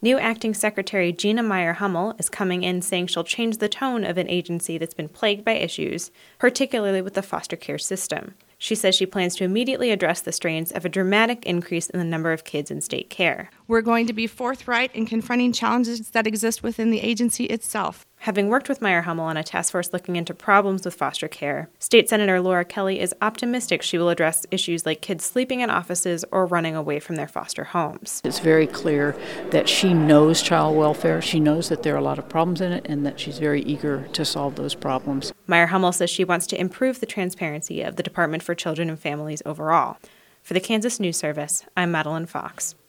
New Acting Secretary Gina Meyer-Hummel is coming in saying she'll change the tone of an agency that's been plagued by issues, particularly with the foster care system. She says she plans to immediately address the strains of a dramatic increase in the number of kids in state care. We're going to be forthright in confronting challenges that exist within the agency itself. Having worked with Meyer-Hummel on a task force looking into problems with foster care, State Senator Laura Kelly is optimistic she will address issues like kids sleeping in offices or running away from their foster homes. It's very clear that she knows child welfare. She knows that there are a lot of problems in it and that she's very eager to solve those problems. Meyer-Hummel says she wants to improve the transparency of the Department for Children and Families overall. For the Kansas News Service, I'm Madeline Fox.